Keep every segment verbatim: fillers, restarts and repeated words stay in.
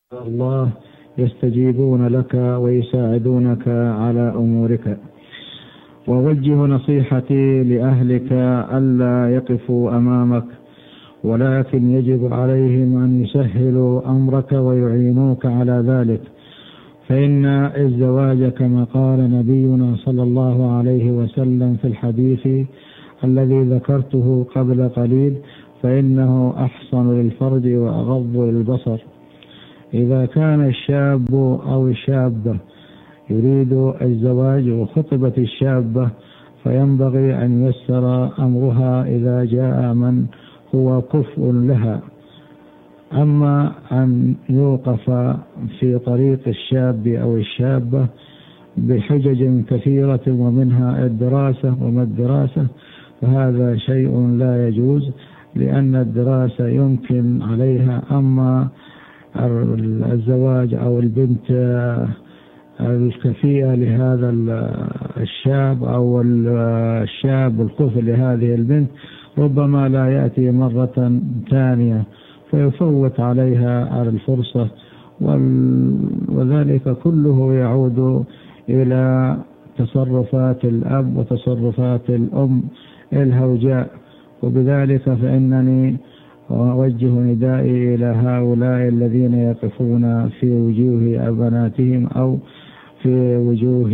الله يستجيبون لك ويساعدونك على أمورك. ووجه نصيحتي لأهلك ألا يقفوا أمامك، ولكن يجب عليهم أن يسهلوا أمرك ويعينوك على ذلك، فإن الزواج كما قال نبينا صلى الله عليه وسلم في الحديث الذي ذكرته قبل قليل فإنه أحصن للفرج وأغض للبصر. إذا كان الشاب أو الشابة يريد الزواج وخطبت الشابة فينبغي أن ييسر أمرها إذا جاء من هو كفء لها. أما أن يوقف في طريق الشاب أو الشابة بحجج كثيرة ومنها الدراسة وما الدراسة فهذا شيء لا يجوز، لأن الدراسة يمكن عليها، أما الزواج أو البنت الكفيئة لهذا الشاب أو الشاب الكفء لهذه البنت ربما لا يأتي مرة ثانية فيفوت عليها على الفرصة، وذلك كله يعود إلى تصرفات الأب وتصرفات الأم الهوجاء. وبذلك فإنني أوجه ندائي إلى هؤلاء الذين يقفون في وجوه بناتهم أو في وجوه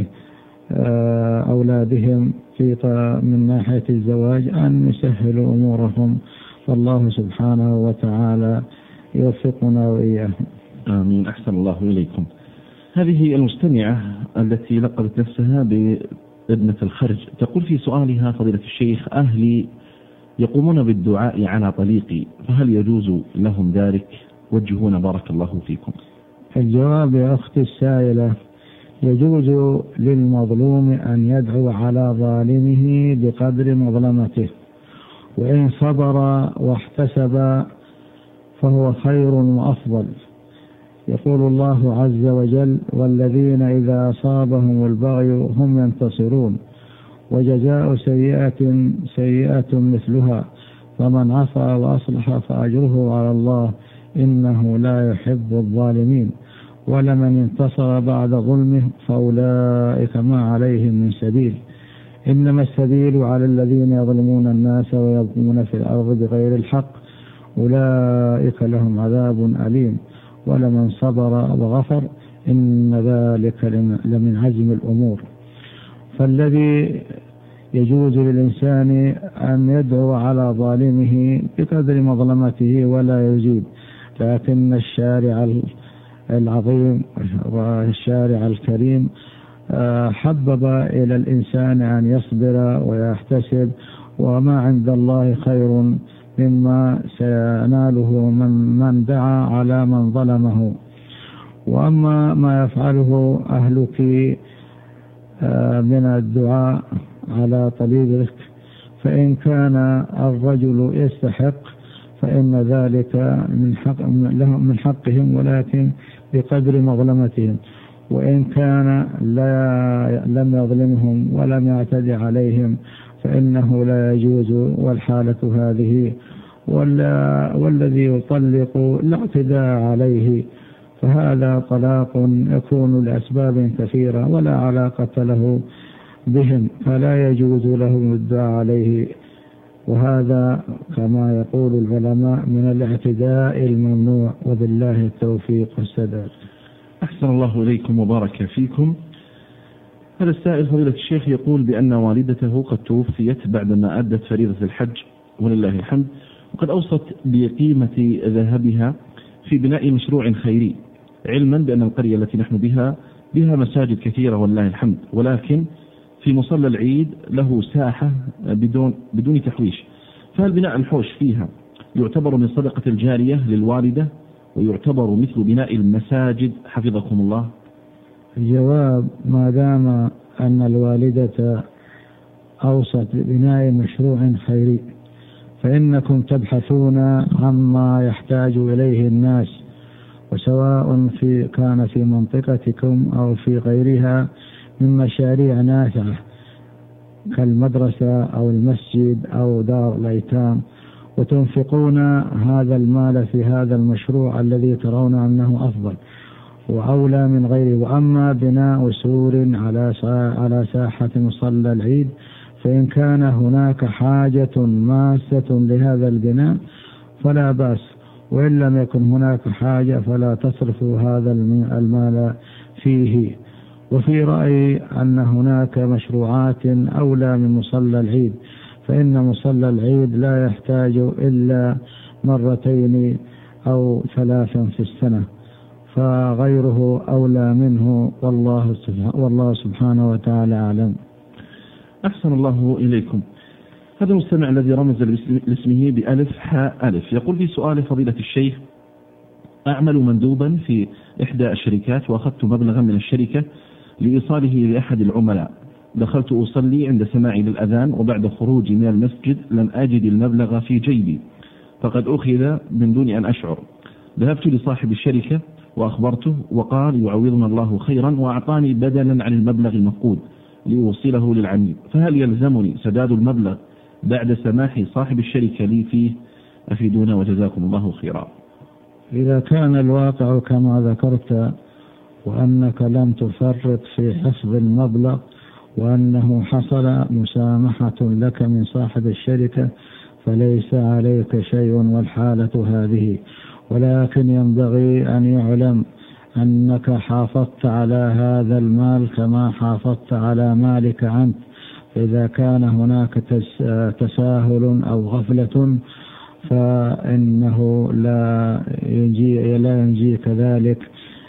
أولادهم في من ناحية الزواج أن يسهلوا أمورهم، فالله سبحانه وتعالى يوفقنا وإياهم. آمين. أحسن الله إليكم. هذه المستمعة التي لقبت نفسها بابنة الخرج تقول في سؤالها: فضيلة الشيخ، أهلي يقومون بالدعاء على طليقي، فهل يجوز لهم ذلك؟ وجهونا بارك الله فيكم. الجواب يا أختي السائلة: يجوز للمظلوم أن يدعو على ظالمه بقدر مظلمته، وإن صبر واحتسب فهو خير وأفضل. يقول الله عز وجل: والذين إذا أصابهم البغي هم ينتصرون، وجزاء سيئة سيئة مثلها، فمن عفا وأصلح فأجره على الله إنه لا يحب الظالمين، ولمن انتصر بعد ظلمه فأولئك ما عليهم من سبيل، إنما السبيل على الذين يظلمون الناس ويبغون في الأرض بغير الحق، أولئك لهم عذاب أليم، ولمن صبر وغفر إن ذلك لمن عزم الأمور. فالذي يجوز للإنسان أن يدعو على ظالمه بقدر مظلمته ولا يزيد، لكن الشارع العظيم والشارع الكريم حبب إلى الإنسان أن يصبر ويحتسب، وما عند الله خير مما سيناله من, من دعا على من ظلمه. وأما ما يفعله أهلك من الدعاء على طليقك فإن كان الرجل يستحق فإن ذلك من حق من حقهم، ولكن بقدر مظلمتهم، وإن كان لا لم يظلمهم ولم يعتدي عليهم فإنه لا يجوز. والحالة هذه والذي يطلق لا اعتداء عليه، فهذا طلاق يكون لأسباب كثيرة ولا علاقة له بهم، فلا يجوز لهم الدعاء عليه، وهذا كما يقول العلماء من الاعتداء الممنوع، وبالله التوفيق والسداد. أحسن الله إليكم وبارك فيكم. هذا السائل فضيلة الشيخ يقول بأن والدته قد توفيت بعدما أدت فريضة الحج ولله الحمد، وقد أوصت بقيمة ذهبها في بناء مشروع خيري، علما بأن القرية التي نحن بها بها مساجد كثيرة ولله الحمد، ولكن في مصلى العيد له ساحة بدون بدون تحويش، فهل بناء الحوش فيها يعتبر من صدقة الجارية للوالدة ويعتبر مثل بناء المساجد حفظكم الله؟ الجواب: ما دام أن الوالدة أوصت ببناء مشروع خيري فإنكم تبحثون عما يحتاج إليه الناس، وسواء في كان في منطقتكم أو في غيرها من مشاريع نافعة كالمدرسة أو المسجد أو دار الأيتام وتنفقون هذا المال في هذا المشروع الذي ترون أنه أفضل وأولى من غيره. وأما بناء سور على على ساحة مصلى العيد فإن كان هناك حاجة ماسة لهذا البناء فلا بأس، وإن لم يكن هناك حاجة فلا تصرفوا هذا المال فيه. وفي رأيي أن هناك مشروعات أولى من مصلى العيد، فإن مصلى العيد لا يحتاج إلا مرتين أو ثلاثا في السنة، فغيره أولى منه، والله والله سبحانه وتعالى أعلم. أحسن الله إليكم. هذا المستمع الذي رمز لاسمه بألف حاء ألف يقول في سؤال فضيلة الشيخ: أعمل مندوبا في إحدى الشركات وأخذت مبلغا من الشركة لإيصاله لأحد العملاء. دخلت أصلي عند سماعي للأذان، وبعد خروجي من المسجد لم أجد المبلغ في جيبي فقد أخذ من دون أن أشعر. ذهبت لصاحب الشركة وأخبرته وقال يعوضنا الله خيرا، وأعطاني بدلا عن المبلغ المفقود لأوصله للعميل، فهل يلزمني سداد المبلغ بعد سماح صاحب الشركة لي فيه؟ أفيدونا وجزاكم الله خيرا. إذا كان الواقع كما ذكرت وأنك لم تفرط في حفظ المبلغ وأنه حصل مسامحة لك من صاحب الشركة فليس عليك شيء والحالة هذه، ولكن ينبغي أن يعلم أنك حافظت على هذا المال كما حافظت على مالك أنت. إذا كان هناك تساهل أو غفلة فإنه لا ينجي لا ينجيك ذلك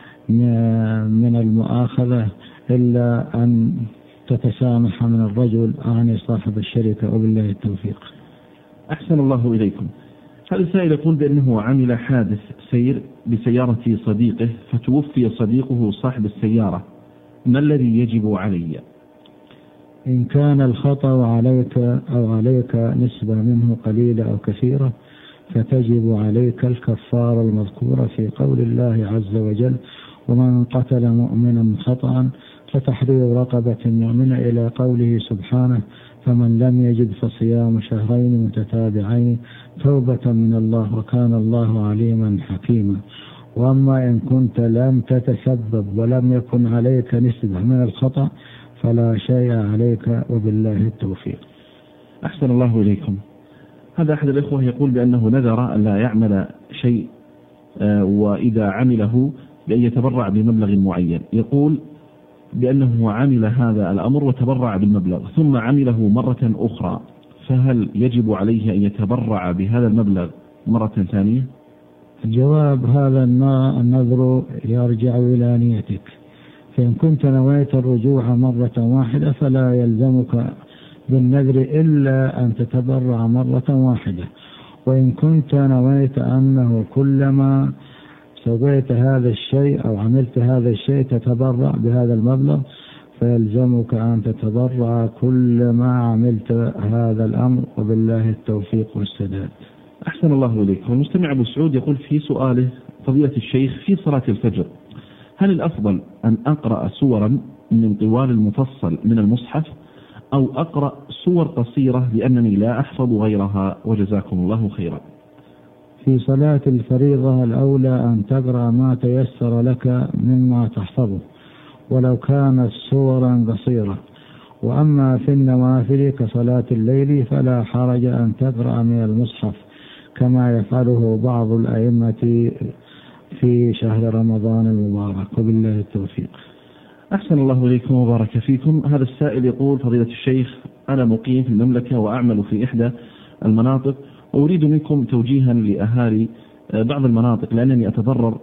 من المؤاخذة إلا أن تتسامح من الرجل عن صاحب الشركة، وبالله التوفيق. أحسن الله إليكم. هذا السائل يقول بأنه عمل حادث سير بسيارة صديقه فتوفي صديقه صاحب السيارة، ما الذي يجب علي؟ إن كان الخطأ عليك أو عليك نسبة منه قليلة أو كثيرة فتجب عليك الكفارة المذكورة في قول الله عز وجل: ومن قتل مؤمنا خطأ فتحرير رقبة مؤمنة، إلى قوله سبحانه: فمن لم يجد فصيام شهرين متتابعين توبة من الله وكان الله عليما حكيما. وأما إن كنت لم تتسبب ولم يكن عليك نسبة من الخطأ فلا شيء عليك، وبالله التوفيق. أحسن الله إليكم. هذا أحد الإخوة يقول بأنه نذر أن لا يعمل شيء وإذا عمله بأن يتبرع بمبلغ معين. يقول بأنه عمل هذا الأمر وتبرع بالمبلغ ثم عمله مرة أخرى، فهل يجب عليه أن يتبرع بهذا المبلغ مرة ثانية؟ الجواب: هذا النذر يرجع إلى نيتك. فإن كنت نويت الرجوع مرة واحدة فلا يلزمك بالنذر إلا أن تتبرع مرة واحدة. وإن كنت نويت أنه كلما سويت هذا الشيء أو عملت هذا الشيء تتبرع بهذا المبلغ فيلزمك أن تتبرع كل ما عملت هذا الأمر، وبالله التوفيق والسداد. أحسن الله إليك. والمستمع أبو سعود يقول في سؤاله: فضيلة الشيخ، في صلاة الفجر هل الأفضل أن أقرأ سورا من طوال المفصل من المصحف أو أقرأ سور قصيرة لأنني لا أحفظ غيرها؟ وجزاكم الله خيرا. في صلاة الفريضة الأولى أن تقرأ ما تيسر لك مما تحفظه ولو كانت سورا قصيرة. وأما في النوافل كصلاة الليل فلا حرج أن تقرأ من المصحف كما يفعله بعض الأئمة في شهر رمضان المبارك، وبالله التوفيق. أحسن الله إليكم وبارك فيكم. هذا السائل يقول: فضيلة الشيخ، أنا مقيم في المملكة وأعمل في إحدى المناطق وأريد منكم توجيها لأهالي بعض المناطق لأنني أتضرر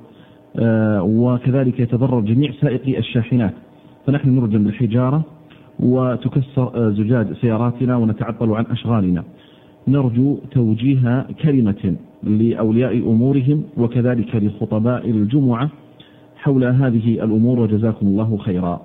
وكذلك يتضرر جميع سائقي الشاحنات، فنحن نرجم بالحجارة وتكسر زجاج سياراتنا ونتعطل عن أشغالنا. نرجو توجيه كلمة لأولياء أمورهم وكذلك لخطباء الجمعة حول هذه الأمور، وجزاكم الله خيرا.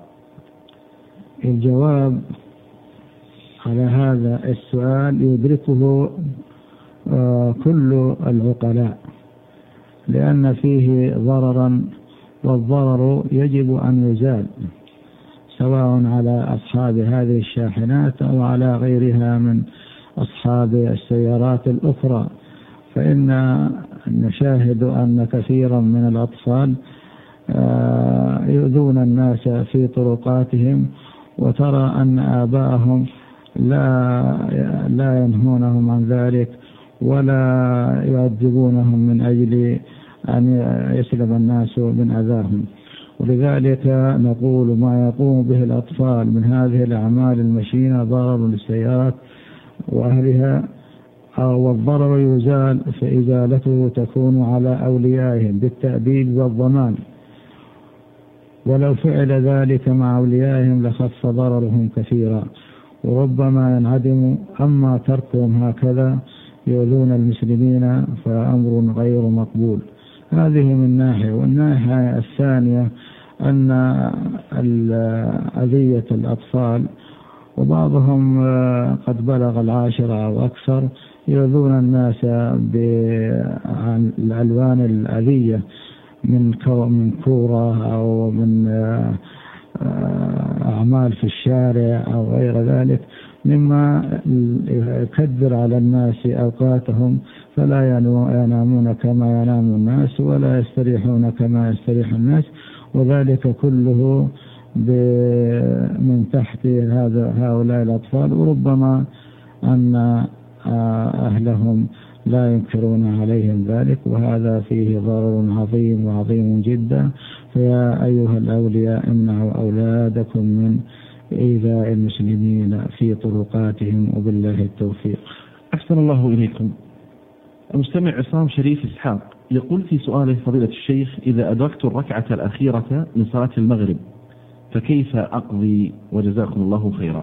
الجواب على هذا السؤال يدركه آه كل العقلاء، لأن فيه ضررا، والضرر يجب أن يزال سواء على أصحاب هذه الشاحنات أو على غيرها من أصحاب السيارات الأخرى. فإن نشاهد أن كثيرا من الأطفال يؤذون الناس في طرقاتهم، وترى أن آباءهم لا لا ينهونهم عن ذلك ولا يؤدبونهم من أجل أن يسلم الناس من أذاهم. ولذلك نقول ما يقوم به الأطفال من هذه الأعمال المشينة ضرر للسيارات وأهلها، والضرر يزال فإزالته تكون على أوليائهم بالتأديب والضمان، ولو فعل ذلك مع أوليائهم لخف ضررهم كثيرا وربما ينعدم. أما تركهم هكذا يؤذون المسلمين فأمر غير مقبول. هذه من ناحية. والناحية الثانية أن أذية الأطفال، وبعضهم قد بلغ العاشرة أو أكثر، يؤذون الناس بالألوان الأذية من من كورة أو من أعمال في الشارع أو غير ذلك، مما يكدر على الناس أوقاتهم فلا ينامون كما ينام الناس ولا يستريحون كما يستريح الناس، وذلك كله من تحت هذا هؤلاء الأطفال، وربما أن أهلهم لا ينكرون عليهم ذلك، وهذا فيه ضرر عظيم وعظيم جدا. فيا أيها الأولياء امنعوا أولادكم من إيذاء المسلمين في طرقاتهم، وبالله التوفيق. أحسن الله إليكم. المستمع عصام شريف إسحاق يقول في سؤاله فضيلة الشيخ: إذا أدركت الركعة الأخيرة من صلاة المغرب فكيف أقضي؟ وجزاكم الله خيرا.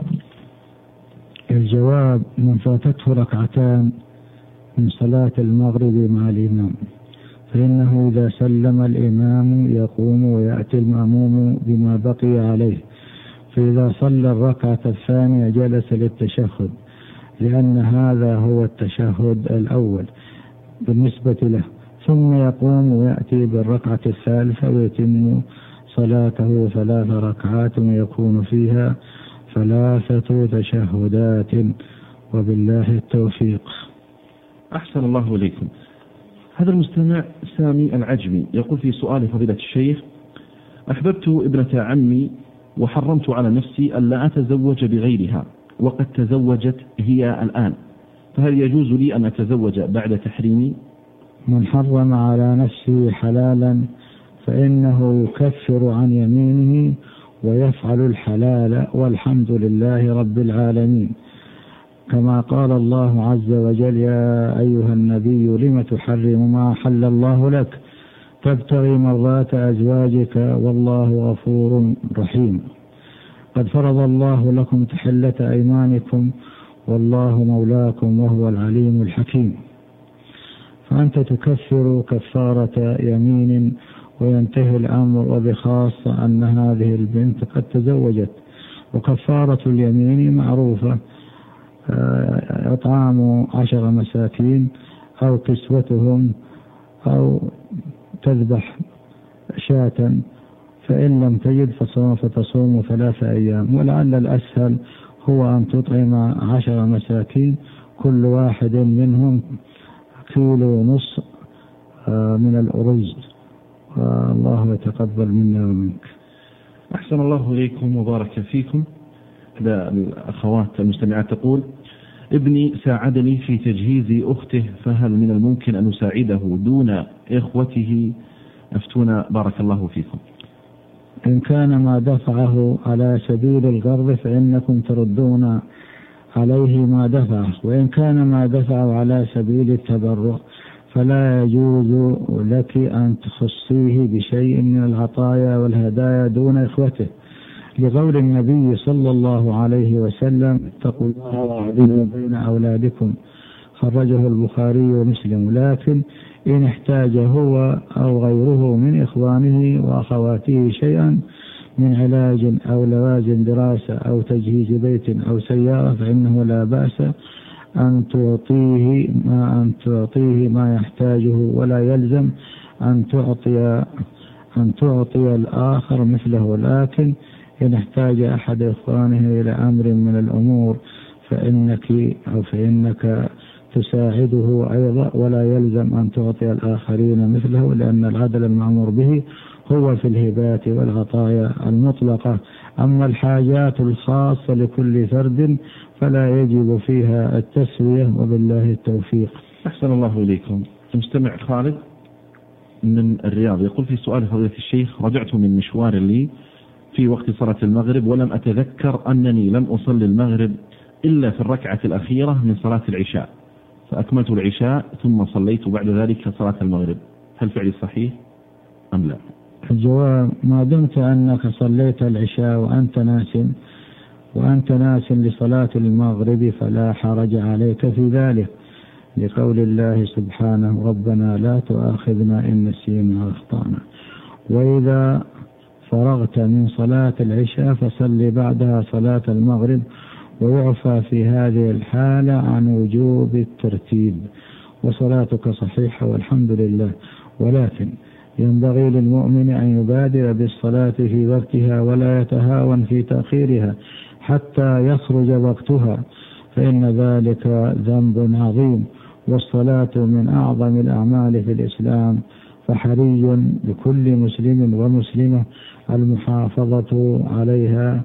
الجواب: من فاتته ركعتان من صلاة المغرب مع الإمام فإنه إذا سلم الإمام يقوم ويأتي المأموم بما بقي عليه، فإذا صلى الركعة الثانية جلس للتشهد، لأن هذا هو التشهد الأول بالنسبة له، ثم يقوم ويأتي بالركعة الثالثة ويتم صلاته ثلاث ركعات ويكون فيها ثلاثة تشهدات، وبالله التوفيق. أحسن الله إليكم. هذا المستمع سامي العجمي يقول في سؤال فضيلة الشيخ: أحببت ابنة عمي وحرمت على نفسي ألا أتزوج بغيرها، وقد تزوجت هي الآن، فهل يجوز لي أن أتزوج بعد تحريمي؟ من حرم على نفسه حلالا فإنه يكفر عن يمينه ويفعل الحلال، والحمد لله رب العالمين، كما قال الله عز وجل: يا أيها النبي لم تحرم ما أحل الله لك تبتغي مرضات أزواجك والله غفور رحيم. قد فرض الله لكم تحلة أيمانكم والله مولاكم وهو العليم الحكيم. فأنت تكفر كفارة يمين وينتهي الأمر، وبخاصة أن هذه البنت قد تزوجت، وكفارة اليمين معروفة: إطعام عشر مساكين أو كسوتهم أو تذبح شاة، فإن لم تجد فصوم فتصوم ثلاثة أيام. ولعل الأسهل هو أن تطعم عشر مساكين كل واحد منهم كيلو ونص من الأرز، والله يتقبل منا ومنك. أحسن الله إليكم وبارك فيكم. هذا الأخوات المستمعات تقول: ابني ساعدني في تجهيز أخته، فهل من الممكن أن نساعده دون إخوته؟ أفتونا بارك الله فيكم. إن كان ما دفعه على سبيل القرض فإنكم تردون عليه ما دفعه، وإن كان ما دفعه على سبيل التبرع فلا يجوز لك أن تخصيه بشيء من العطايا والهدايا دون إخوته، لقول النبي صلى الله عليه وسلم: اتقوا الله واعدلوا بين أولادكم، خرجه البخاري ومسلم. لكن إن احتاج هو أو غيره من إخوانه وأخواته شيئا من علاج أو لوازم دراسة أو تجهيز بيت أو سيارة فإنه لا بأس أن تعطيه ما أن تعطيه ما يحتاجه، ولا يلزم أن تعطي أن تعطي الآخر مثله. لكن إن احتاج أحد إخوانه إلى أمر من الأمور فإنك أو فإنك تساعده أيضا، ولا يلزم أن تعطي الآخرين مثله، لأن العدل المأمور به هو في الهبات والعطايا المطلقة. أما الحاجات الخاصة لكل فرد فلا يجب فيها التسوية، وبالله التوفيق. أحسن الله إليكم. المستمع خالد من الرياض يقول في سؤال فضيلة الشيخ: رجعت من مشوار لي في وقت صلاة المغرب ولم أتذكر أنني لم أصلي المغرب إلا في الركعة الأخيرة من صلاة العشاء، فأكملت العشاء ثم صليت بعد ذلك صلاة المغرب، هل فعلي صحيح أم لا؟ الجواب: ما دمت أنك صليت العشاء وأنت ناس وأنت ناس لصلاة المغرب فلا حرج عليك في ذلك، لقول الله سبحانه: ربنا لا تؤاخذنا إن نسينا وأخطأنا. وإذا فرغت من صلاة العشاء فصل بعدها صلاة المغرب، ويعفى في هذه الحالة عن وجوب الترتيب، وصلاتك صحيحة والحمد لله. ولكن ينبغي للمؤمن أن يبادر بالصلاة في وقتها ولا يتهاون في تأخيرها حتى يخرج وقتها، فإن ذلك ذنب عظيم، والصلاة من أعظم الأعمال في الإسلام، فحري بكل مسلم ومسلمة المحافظة عليها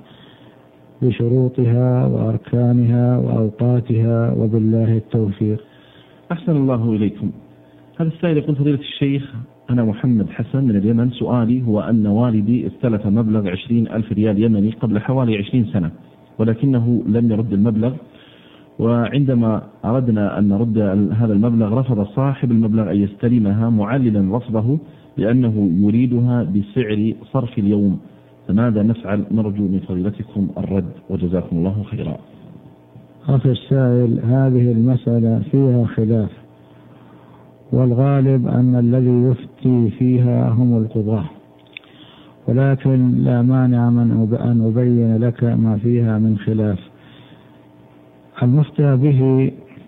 بشروطها وأركانها وأوقاتها، وبالله التوفيق. أحسن الله إليكم. هذا السائل يقول: فضيلة الشيخ، أنا محمد حسن من اليمن، سؤالي هو أن والدي استلف مبلغ عشرين ألف ريال يمني قبل حوالي عشرين سنة، ولكنه لم يرد المبلغ، وعندما أردنا أن نرد هذا المبلغ رفض صاحب المبلغ أن يستلمها، معللا رفضه بأنه يريدها بسعر صرف اليوم، فماذا نفعل؟ نرجو من فضيلتكم الرد وجزاكم الله خيرا. أخي السائل، هذه المسألة فيها خلاف، والغالب أن الذي يفتي فيها هم القضاة، ولكن لا مانع من أن أبين لك ما فيها من خلاف. المفتى به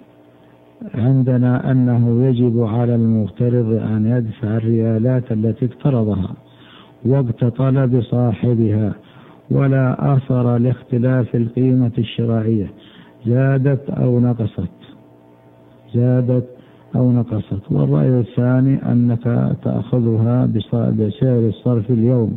عندنا أنه يجب على المقترض أن يدفع الريالات التي اقترضها وقت طلب صاحبها، ولا أثر لاختلاف القيمة الشرائية، زادت أو نقصت زادت أو نقصت. والرأي الثاني أنك تأخذها بسعر الصرف اليوم،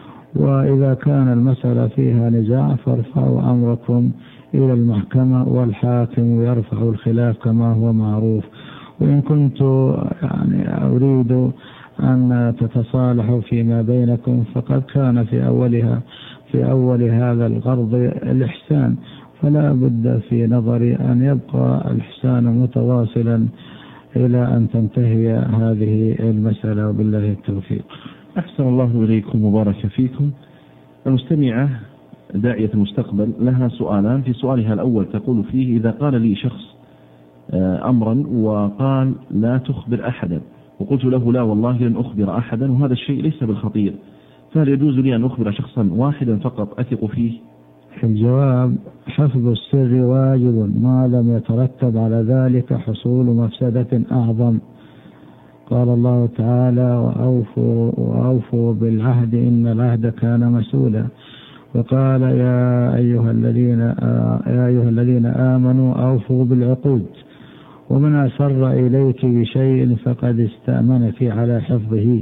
وإذا كان المسألة فيها نزاع فارفعوا أمركم إلى المحكمة، والحاكم يرفع الخلاف كما هو معروف. وإن كنت يعني أريد أن تتصالحوا فيما بينكم فقد كان في أولها في أول هذا القرض الإحسان، فلا بد في نظري أن يبقى الإحسان متواصلا إلى أن تنتهي هذه المسألة، وبالله التوفيق. أحسن الله إليكم وبارك فيكم. المستمعة داعية المستقبل لها سؤالان. في سؤالها الأول تقول فيه: إذا قال لي شخص أمرا وقال لا تخبر أحدا، وقلت له لا والله لن أخبر أحدا، وهذا الشيء ليس بالخطير، فهل يجوز لي أن أخبر شخصا واحدا فقط أثق فيه؟ الجواب: حفظ السر واجب ما لم يترتب على ذلك حصول مفسدة أعظم. قال الله تعالى: وأوفوا, وأوفوا بالعهد إن العهد كان مسؤولا. وقال: يا أيها الذين يا أيها الذين آمنوا أوفوا بالعقود. ومن أسر إليك بشيء فقد استأمنك على حفظه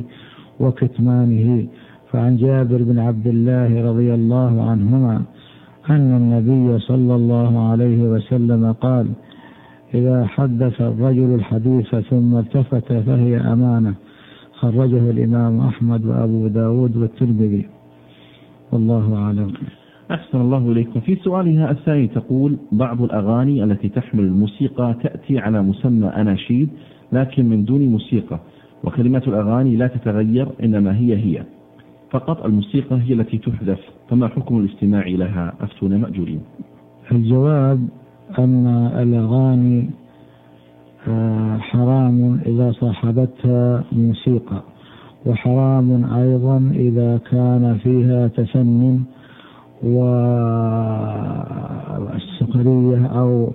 وكتمانه. فعن جابر بن عبد الله رضي الله عنهما أن النبي صلى الله عليه وسلم قال: إذا حدث الرجل الحديث ثم التفت فهي أمانة. خرجه الإمام أحمد وأبو داود والترمذي، والله أعلم. أحسن الله إليكم. في سؤالها الثاني تقول: بعض الأغاني التي تحمل الموسيقى تأتي على مسمى أناشيد لكن من دون موسيقى، وكلمات الأغاني لا تتغير إنما هي هي فقط، الموسيقى هي التي تحذف، فما حكم الاستماع لها؟ أفتونا مأجورين. الجواب: أن الأغاني حرام إذا صاحبتها موسيقى، وحرام أيضا إذا كان فيها تفنن والسخرية أو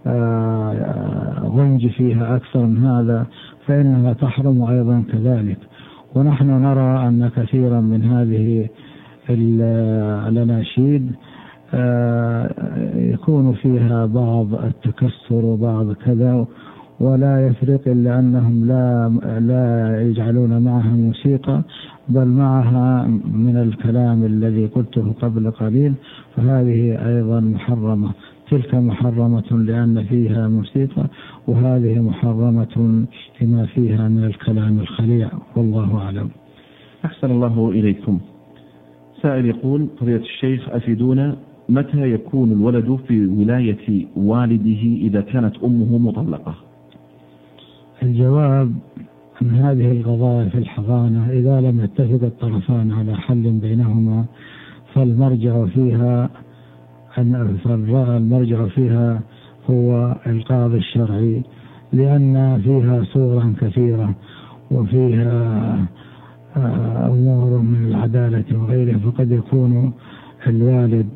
غنج فيها أكثر من هذا، فإنها تحرم أيضا كذلك. ونحن نرى أن كثيرا من هذه الأناشيد يكون فيها بعض التكسر وبعض كذا، ولا يفرق إلا أنهم لا لا يجعلون معها موسيقى بل معها من الكلام الذي قلته قبل قليل، فهذه أيضا محرمة. تلك محرمة لأن فيها موسيقى، وهذه محرمة لما فيها من الكلام الخليع، والله أعلم. أحسن الله إليكم. سائل يقول: فضيلة الشيخ أفيدونا، متى يكون الولد في ولاية والده إذا كانت أمه مطلقة؟ الجواب أن هذه القضايا في الحضانة إذا لم يتفق الطرفان على حل بينهما فالمرجع فيها أن المرجع فيها هو القاضي الشرعي، لأن فيها صورا كثيرة وفيها أمور من العدالة وغيره، فقد يكون الوالد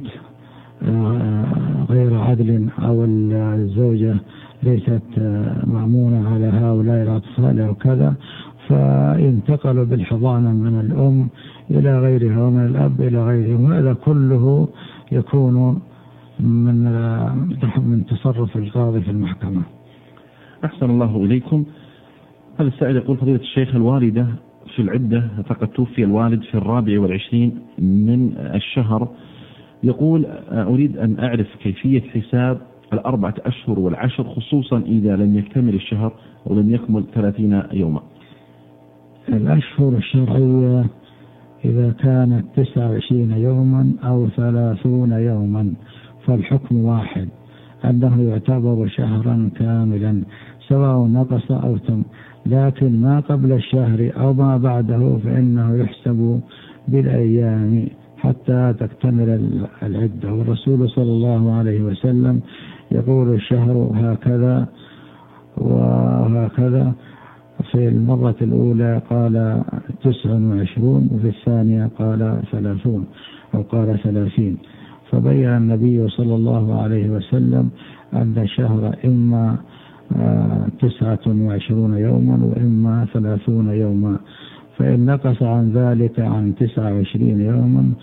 غير عدل أو الزوجة ليست مأمونة على هؤلاء الأطفال أو كذا، فانتقلوا بالحضانة من الأم إلى غيرها ومن الأب إلى غيره، وهذا كله يكون من من تصرف القاضي في المحكمة. أحسن الله إليكم. هذا السائل يقول: فضيلة الشيخ، الوالدة في العدة، فقد توفي الوالد في الرابع والعشرين من الشهر. يقول: أريد أن أعرف كيفية حساب الأربعة أشهر والعشر، خصوصا إذا لم يكتمل الشهر ولم يكمل ثلاثين يوما. الأشهر الشرعية إذا كانت تسعة وعشرين يوما أو ثلاثون يوما فالحكم واحد، أنه يعتبر شهرا كاملا سواء نقص أو تم، لكن ما قبل الشهر أو ما بعده فإنه يحسب بالأيام حتى تكتمل العدة. والرسول صلى الله عليه وسلم يقول: الشهر هكذا وهكذا. في المرة الأولى قال تسع وعشرون، وفي الثانية قال ثلاثون أو قال ثلاثين. فبين النبي صلى الله عليه وسلم أن الشهر إما تسعة وعشرون يوما وإما ثلاثون يوما، فإن نقص عن ذلك عن تسعة وعشرين يوما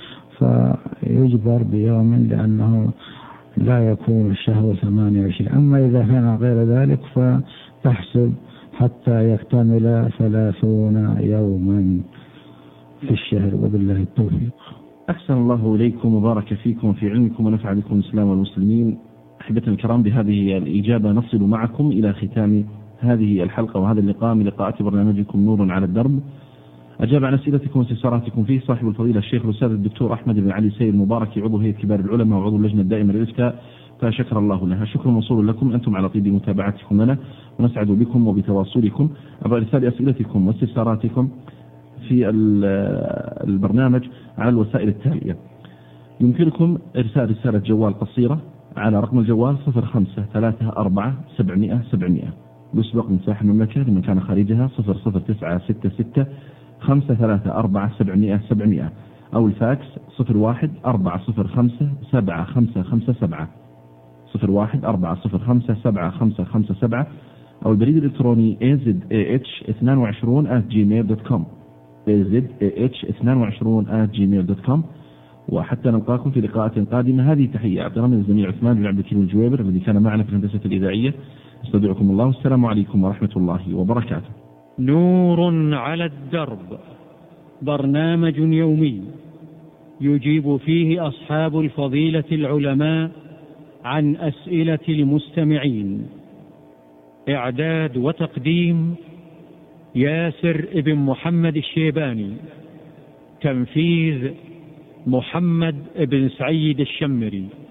فيجبر بيوم، لأنه لا يكون الشهر ثمانية وعشرين. أما إذا كان غير ذلك فتحسب حتى يكتمل ثلاثون يوما في الشهر، وبالله التوفيق. أحسن الله إليكم وبارك فيكم في علمكم ونفع بكم الإسلام والمسلمين. أحبتنا الكرام، بهذه الإجابة نصل معكم إلى ختام هذه الحلقة وهذا اللقاء من لقاءات برنامجكم نور على الدرب. أجاب عن أسئلتكم واستفساراتكم فيه صاحب الفضيلة الشيخ الأستاذ الدكتور أحمد بن علي سيد المبارك، عضو هيئة كبار العلماء وعضو اللجنة الدائمة للإفتاء، فشكر الله لها. شكر موصول لكم أنتم على طيب متابعتكم لنا، ونسعد بكم وبتواصلكم عبر إرسال أسئلتكم واستفساراتكم في البرنامج على الوسائل التالية. يمكنكم إرسال رسالة جوال قصيرة على رقم الجوال صفر خمسة ثلاثة أربعة سبعمائة سبعمائة بسبق من ساحل المملكة، لمن كان خارجها صفر صفر تسعة ستة ستة خمسة ثلاثة أربعة سبعمائة سبعمائة، أو الفاكس صفر واحد أربعة صفر خمسة سبعة خمسة خمسة سبعة صفر واحد أربعة صفر خمسة سبعة خمسة خمسة سبعة، أو البريد الإلكتروني إيه زد إيه إتش اثنين وعشرين آت جيميل دوت كوم إيه زد إيه إتش اثنين وعشرين آت جيميل دوت كوم. وحتى نلقاكم في لقاءات قادمة، هذه تحية عبد من الزميل عثمان بن عبد الكريم الجويبر الذي كان معنا في الهندسة الإذاعية. استودعكم الله، والسلام عليكم ورحمة الله وبركاته. نور على الدرب، برنامج يومي يجيب فيه أصحاب الفضيلة العلماء عن أسئلة المستمعين. إعداد وتقديم ياسر ابن محمد الشيباني، تنفيذ محمد بن سعيد الشمري.